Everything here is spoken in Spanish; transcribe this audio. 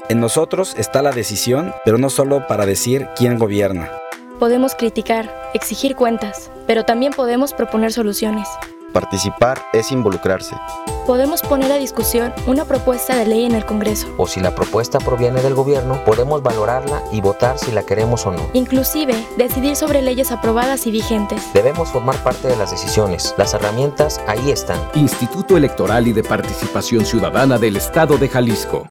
En nosotros está la decisión, pero no solo para decir quién gobierna. Podemos criticar, exigir cuentas, pero también podemos proponer soluciones. Participar es involucrarse. Podemos poner a discusión una propuesta de ley en el Congreso. O si la propuesta proviene del gobierno, podemos valorarla y votar si la queremos o no. Inclusive, decidir sobre leyes aprobadas y vigentes. Debemos formar parte de las decisiones. Las herramientas ahí están. Instituto Electoral y de Participación Ciudadana del Estado de Jalisco.